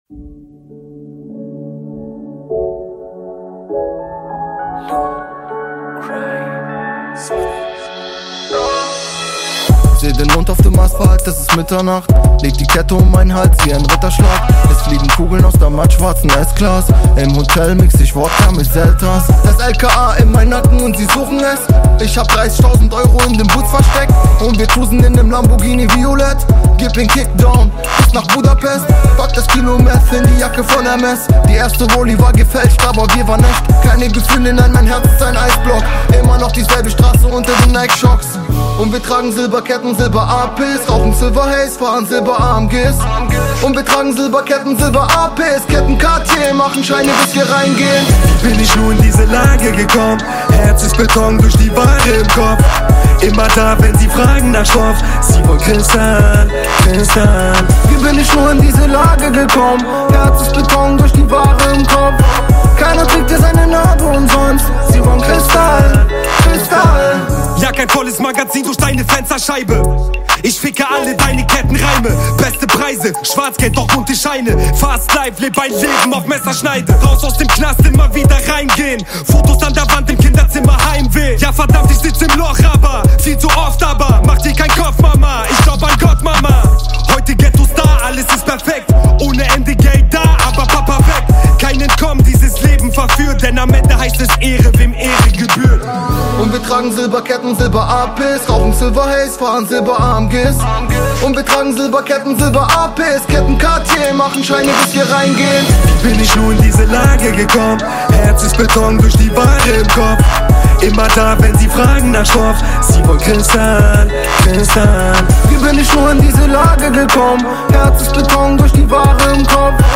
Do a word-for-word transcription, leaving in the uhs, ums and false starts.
Seh den Mond auf dem Asphalt, es ist Mitternacht. Leg die Kette um meinen Hals wie ein Ritterschlag. Es fliegen Kugeln aus der mattschwarzen S-Class. Im Hotel mix ich Wodka mit Selters. Das L K A in meinen Nacken und sie suchen es. Ich hab dreißigtausend Euro in dem Boots versteckt. Und wir cruisen in dem Lamborghini Violett. Gib den Kickdown bis nach Budapest. Pack das Kilo Meth in die Jacke von M S. Die erste Rolli war gefälscht, aber wir waren echt. Keine Gefühle, nein, mein Herz ist ein Eisblock. Immer noch dieselbe Straße unter den Nike-Shocks. Und wir tragen Silberketten, Silber-A Ps. Rauchen Silver Haze, fahren Silber-A M Gs. Und wir tragen Silberketten, Silber-A Ps. Ketten Cartier, machen Scheine bis wir reingehen. Bin ich nur in diese Lage gekommen. Herz ist Beton durch die Ware im Kopf. Immer da, wenn sie fragen nach Stoff. Sie wollen Kristall, Kristall. Wie bin ich nur in diese Lage gekommen? Herz ist Beton durch die Ware im Kopf. Keiner trägt dir seine Narbe umsonst. Sie wollen Kristall, Kristall. Ja, kein volles Magazin durch deine Fensterscheibe. Ich ficke alle deine Kettenreime. Beste Preise, Schwarzgeld, doch bunte Scheine. Fast live, leb ein Leben auf Messerschneide. Raus aus dem Knast, immer wieder reingehen. Fotos an der Wand im Kinderzimmer, Heimweh. Ja verdammt, ich sitz im Loch, aber viel zu oft, aber mach dir keinen Kopf, Mama. Ich glaub an Gott, Mama. Heute Ghetto-Star, alles ist perfekt. Ohne Ende Geld da, aber Papa weg. Kein Entkommen, dieses Leben verführt. Denn am Ende heißt es Ehre, wem Ehre gebührt. Und wir tragen Silberketten, Silber-A Ps. Rauchen Silver Haze, fahren Silber-A M Gs. Und wir tragen Silberketten, Silber-A Ps. Ketten Cartier, machen Scheine bis wir reingehen. Bin ich nur in diese Lage gekommen. Herz ist Beton durch die Ware im Kopf. Immer da, wenn sie fragen nach Stoff. Sie wollen Kristall, Kristall. Wie bin ich nur in diese Lage gekommen? Herz ist Beton durch die Ware im Kopf.